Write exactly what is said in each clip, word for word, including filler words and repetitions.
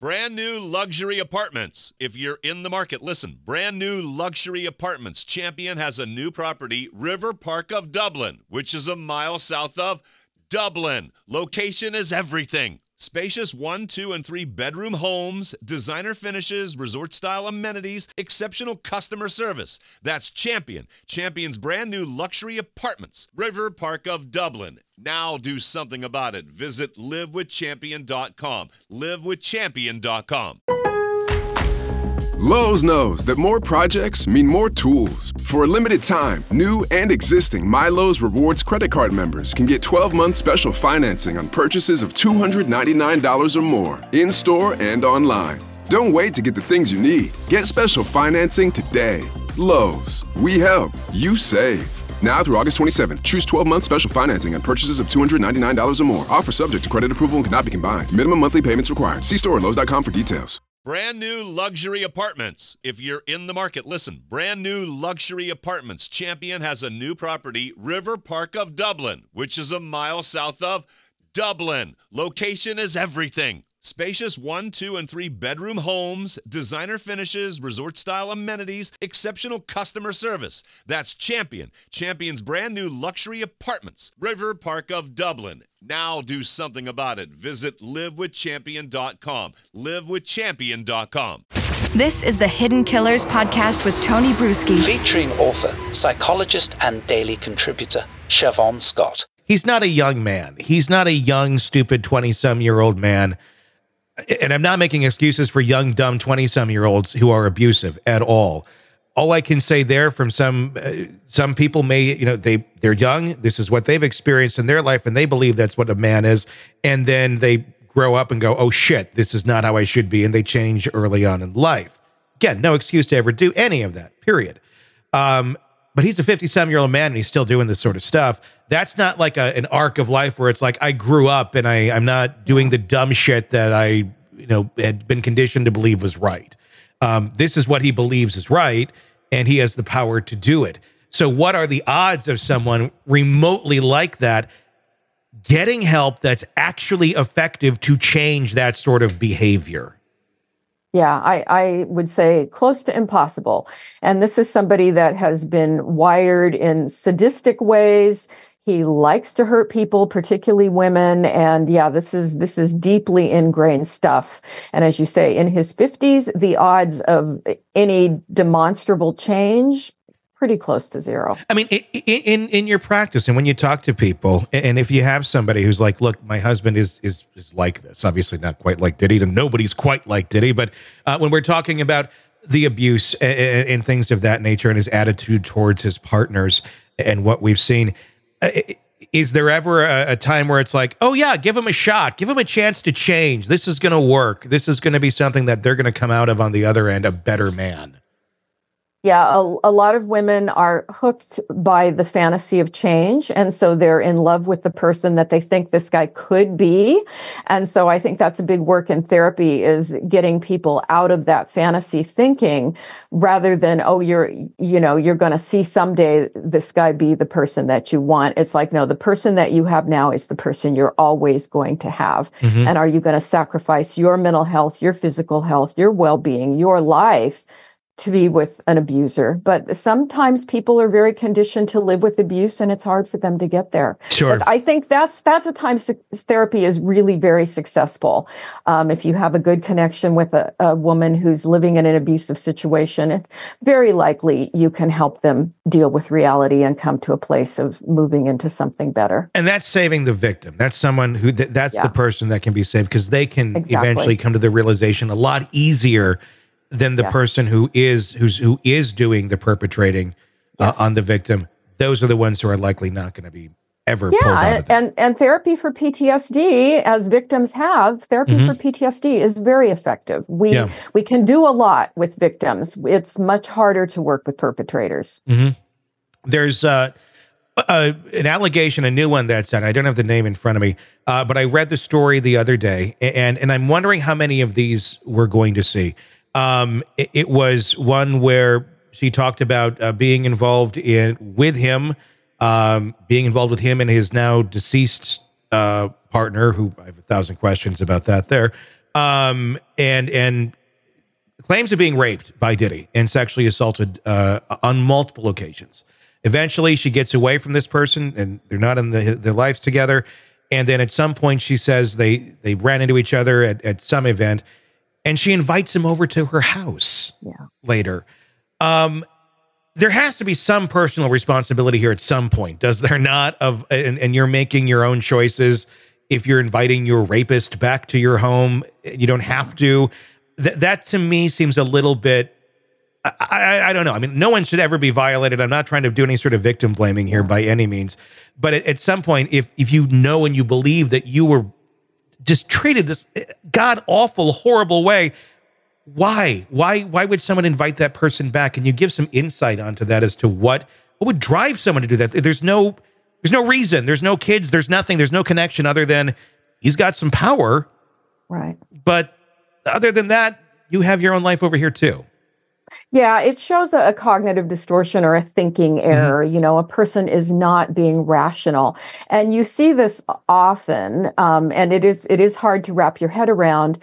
Brand new luxury apartments. If you're in the market, listen. Brand new luxury apartments. Champion has a new property, River Park of Dublin, which is a mile south of Dublin. Location is everything. Spacious one, two, and three bedroom homes, designer finishes, resort-style amenities, exceptional customer service. That's Champion. Champion's brand new luxury apartments. River Park of Dublin. Now do something about it. Visit live with champion dot com. live with champion dot com. Lowe's knows that more projects mean more tools. For a limited time, new and existing MyLowe's Rewards credit card members can get twelve month special financing on purchases of two hundred ninety-nine dollars or more, in-store and online. Don't wait to get the things you need. Get special financing today. Lowe's. We help. You save. Now through August twenty-seventh, choose twelve month special financing on purchases of two hundred ninety-nine dollars or more. Offer subject to credit approval and cannot be combined. Minimum monthly payments required. See store at lowes dot com for details. Brand new luxury apartments. If you're in the market, listen. Brand new luxury apartments. Champion has a new property, River Park of Dublin, which is a mile south of Dublin. Location is everything. Spacious one, two, and three bedroom homes, designer finishes, resort-style amenities, exceptional customer service. That's Champion. Champion's brand new luxury apartments. River Park of Dublin. Now do something about it. Visit live with champion dot com. live with champion dot com. This is the Hidden Killers podcast with Tony Bruschi. Featuring author, psychologist, and daily contributor, Siobhan Scott. He's not a young man. He's not a young, stupid twenty-some-year-old man. And I'm not making excuses for young, dumb twenty-some-year-olds who are abusive at all. All I can say there from some uh, some people may, you know, they, they're young. This is what they've experienced in their life, and they believe that's what a man is. And then they grow up and go, oh, shit, this is not how I should be. And they change early on in life. Again, no excuse to ever do any of that, period. Um, but he's a fifty-seven-year-old man, and he's still doing this sort of stuff. That's not like a, an arc of life where it's like, I grew up and I, I'm not doing the dumb shit that I, you know, had been conditioned to believe was right. Um, this is what he believes is right, and he has the power to do it. So what are the odds of someone remotely like that getting help that's actually effective to change that sort of behavior? Yeah, I, I would say close to impossible. And this is somebody that has been wired in sadistic ways. He likes to hurt people, particularly women. And yeah, this is this is deeply ingrained stuff. And as you say, in his fifties, the odds of any demonstrable change, pretty close to zero. I mean, in in your practice and when you talk to people, and if you have somebody who's like, look, my husband is is is like this, obviously not quite like Diddy, and nobody's quite like Diddy, but uh, when we're talking about the abuse and, and things of that nature and his attitude towards his partners and what we've seen, is there ever a, a time where it's like, oh yeah, give him a shot, give him a chance to change. This is going to work. This is going to be something that they're going to come out of on the other end a better man. Yeah, a, a lot of women are hooked by the fantasy of change. And so they're in love with the person that they think this guy could be. And so I think that's a big work in therapy, is getting people out of that fantasy thinking rather than, oh, you're, you know, you're going to see someday this guy be the person that you want. It's like, no, the person that you have now is the person you're always going to have. Mm-hmm. And are you going to sacrifice your mental health, your physical health, your well-being, your life to be with an abuser? But sometimes people are very conditioned to live with abuse, and it's hard for them to get there. Sure. But I think that's that's a time su- therapy is really very successful. Um, if you have a good connection with a, a woman who's living in an abusive situation, it's very likely you can help them deal with reality and come to a place of moving into something better. And that's saving the victim. That's someone who, th- that's yeah. the person that can be saved, because they can exactly. eventually come to the realization a lot easier than the yes. person who is who's who is doing the perpetrating uh, yes. on the victim. Those are the ones who are likely not going to be ever yeah, pulled out of that. and and therapy for P T S D, as victims have, therapy mm-hmm. for P T S D is very effective. We yeah. we can do a lot with victims. It's much harder to work with perpetrators. Mm-hmm. There's uh, uh, an allegation, a new one that's out. I don't have the name in front of me, uh, but I read the story the other day, and and I'm wondering how many of these we're going to see. Um, it, it was one where she talked about uh, being involved in with him, um, being involved with him and his now deceased uh, partner, who I have a thousand questions about that there. um, and and claims of being raped by Diddy and sexually assaulted uh, on multiple occasions. Eventually, she gets away from this person, and they're not in the, their lives together. And then at some point, she says they they ran into each other at, at some event, and she invites him over to her house yeah. later. Um, there has to be some personal responsibility here at some point, does there not? Of and, and you're making your own choices. If you're inviting your rapist back to your home, you don't have to. Th- that to me seems a little bit. I, I, I don't know. I mean, no one should ever be violated. I'm not trying to do any sort of victim blaming here by any means. But at, at some point, if if you know and you believe that you were just treated this god awful, horrible way, why? Why? Why would someone invite that person back? And you give some insight onto that as to what what would drive someone to do that. There's no there's no reason. There's no kids. There's nothing. There's no connection other than he's got some power. Right. But other than that, you have your own life over here too. Yeah, it shows a, a cognitive distortion or a thinking error. Mm-hmm. You know, a person is not being rational, and you see this often. Um, and it is it is hard to wrap your head around.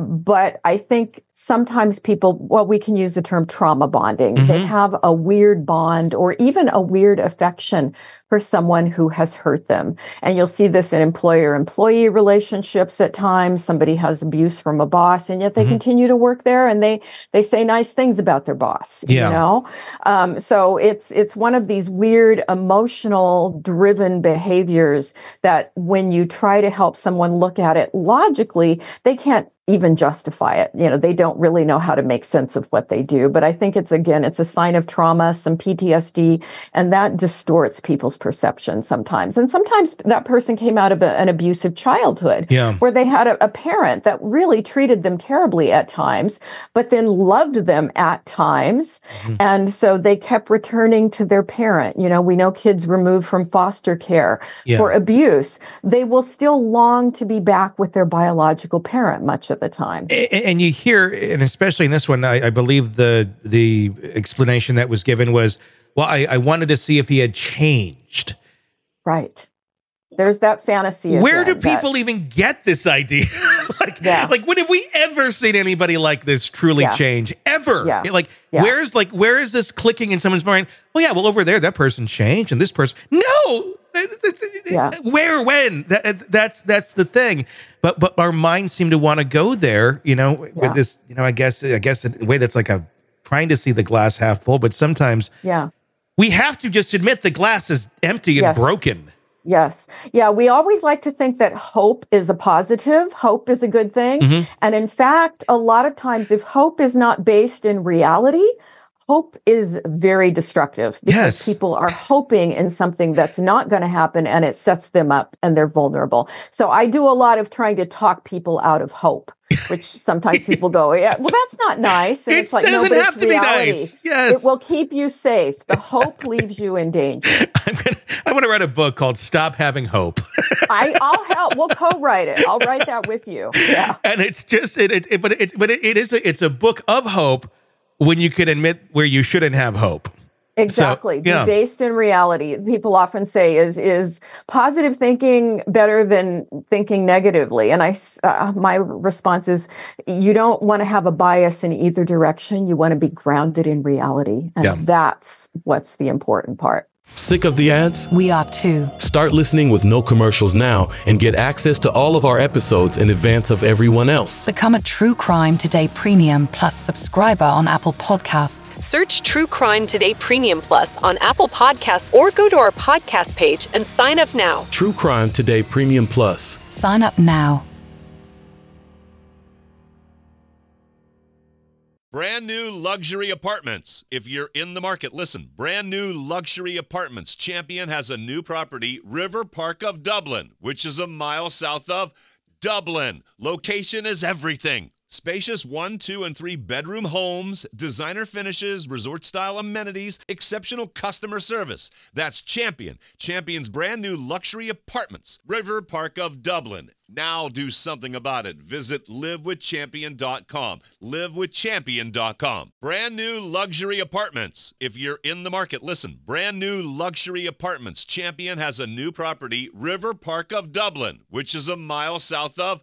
But I think sometimes people, well, we can use the term trauma bonding. Mm-hmm. They have a weird bond or even a weird affection for someone who has hurt them. And you'll see this in employer-employee relationships at times. Somebody has abuse from a boss, and yet they mm-hmm. continue to work there, and they they say nice things about their boss. Yeah. You know, um, so it's it's one of these weird emotional-driven behaviors that when you try to help someone look at it logically, they can't even justify it. You know, they don't really know how to make sense of what they do. But I think it's, again, it's a sign of trauma, some P T S D, and that distorts people's perception sometimes. And sometimes that person came out of a, an abusive childhood yeah. where they had a, a parent that really treated them terribly at times, but then loved them at times. Mm-hmm. And so they kept returning to their parent. You know, we know kids removed from foster care yeah. for abuse. They will still long to be back with their biological parent much of the time. And you hear, and especially in this one, I, I believe the the explanation that was given was, well, I, I wanted to see if he had changed. Right. There's that fantasy. Where again, do people that, even get this idea? like, yeah. like, when have we ever seen anybody like this truly yeah. change? Ever? Yeah. Like, yeah. where's like, where is this clicking in someone's mind? Well, yeah, well, over there, that person changed, and this person, no. Yeah. Where, when? That, that's that's the thing. But but our minds seem to want to go there, you know, yeah. with this, you know, I guess I guess in a way that's like a trying to see the glass half full. But sometimes, yeah, we have to just admit the glass is empty and yes. broken. Yes. Yeah. We always like to think that hope is a positive. Hope is a good thing. Mm-hmm. And in fact, a lot of times, if hope is not based in reality, hope is very destructive because yes. people are hoping in something that's not going to happen, and it sets them up and they're vulnerable. So I do a lot of trying to talk people out of hope, which sometimes people go, yeah, well, that's not nice. And it it's like, doesn't no, but have it's to reality. Be nice. Yes. It will keep you safe. The hope leaves you in danger. I'm gonna, I want to write a book called Stop Having Hope. I, I'll help. We'll co-write it. I'll write that with you. Yeah. And it's just, it, it, it but it, but it, it is, a, it's a book of hope when you can admit where you shouldn't have hope. Exactly. So, yeah. Be based in reality. People often say, is is positive thinking better than thinking negatively? And I, uh, my response is, you don't want to have a bias in either direction. You want to be grounded in reality. And yeah. that's what's the important part. Sick of the ads? We are too. Start listening with no commercials now and get access to all of our episodes in advance of everyone else. Become a True Crime Today Premium Plus subscriber on Apple Podcasts. Search True Crime Today Premium Plus on Apple Podcasts or go to our podcast page and sign up now. True Crime Today Premium Plus. Sign up now. Brand new luxury apartments. If you're in the market, listen. Brand new luxury apartments. Champion has a new property, River Park of Dublin, which is a mile south of Dublin. Location is everything. Spacious one, two, and three bedroom homes, designer finishes, resort-style amenities, exceptional customer service. That's Champion. Champion's brand new luxury apartments, River Park of Dublin. Now do something about it. Visit live with champion dot com. live with champion dot com. Brand new luxury apartments. If you're in the market, listen. Brand new luxury apartments. Champion has a new property, River Park of Dublin, which is a mile south of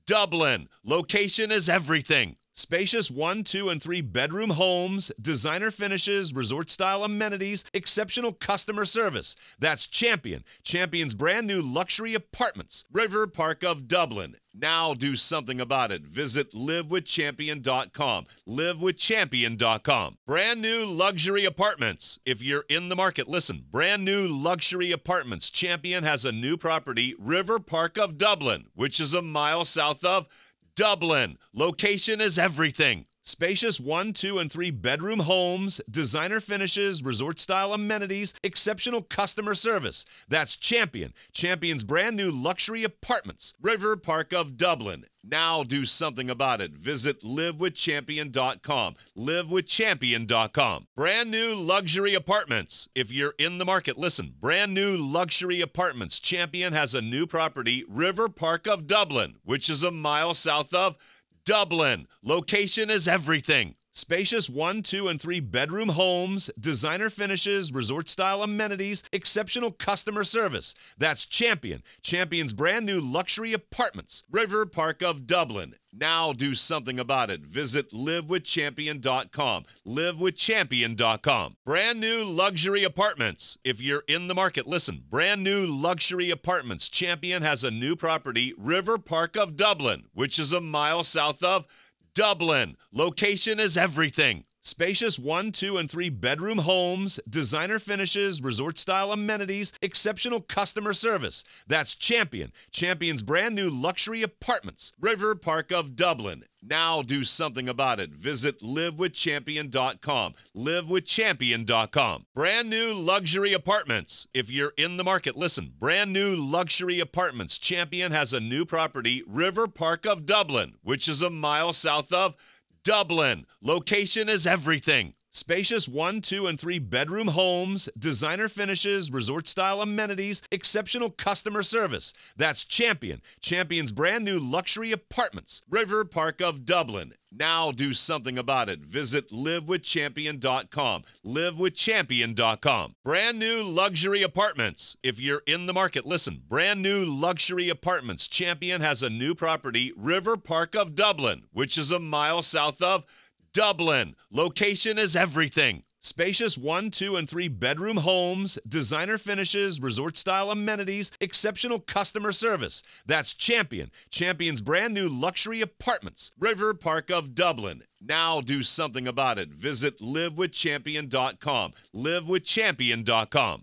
Dublin. Location is everything. Spacious one, two, and three bedroom homes, designer finishes, resort-style amenities, exceptional customer service. That's Champion. Champion's brand new luxury apartments. River Park of Dublin. Now do something about it. Visit live with champion dot com. live with champion dot com. Brand new luxury apartments. If you're in the market, listen. Brand new luxury apartments. Champion has a new property, River Park of Dublin, which is a mile south of Dublin. Location is everything. Spacious one, two, and three bedroom homes, designer finishes, resort-style amenities, exceptional customer service. That's Champion. Champion's brand new luxury apartments. River Park of Dublin. Now do something about it. Visit live with champion dot com. live with champion dot com. Brand new luxury apartments. If you're in the market, listen. Brand new luxury apartments. Champion has a new property, River Park of Dublin, which is a mile south of Dublin. Location is everything. Spacious one, two, and three bedroom homes, designer finishes, resort-style amenities, exceptional customer service. That's Champion. Champion's brand new luxury apartments. River Park of Dublin. Now do something about it. Visit live with champion dot com. live with champion dot com. Brand new luxury apartments. If you're in the market, listen. Brand new luxury apartments. Champion has a new property, River Park of Dublin, which is a mile south of Dublin. Location is everything. Spacious one, two, and three bedroom homes, designer finishes, resort-style amenities, exceptional customer service. That's Champion. Champion's brand new luxury apartments. River Park of Dublin. Now do something about it. Visit live with champion dot com. live with champion dot com. Brand new luxury apartments. If you're in the market, listen. Brand new luxury apartments. Champion has a new property, River Park of Dublin, which is a mile south of Dublin. Location is everything. Spacious one, two, and three bedroom homes, designer finishes, resort-style amenities, exceptional customer service. That's Champion. Champion's brand new luxury apartments. River Park of Dublin. Now do something about it. Visit live with champion dot com. live with champion dot com. Brand new luxury apartments. If you're in the market, listen. Brand new luxury apartments. Champion has a new property, River Park of Dublin, which is a mile south of Dublin. Location is everything. Spacious one, two, and three bedroom homes, designer finishes, resort-style amenities, exceptional customer service. That's Champion. Champion's brand new luxury apartments. River Park of Dublin. Now do something about it. Visit live with champion dot com. live with champion dot com.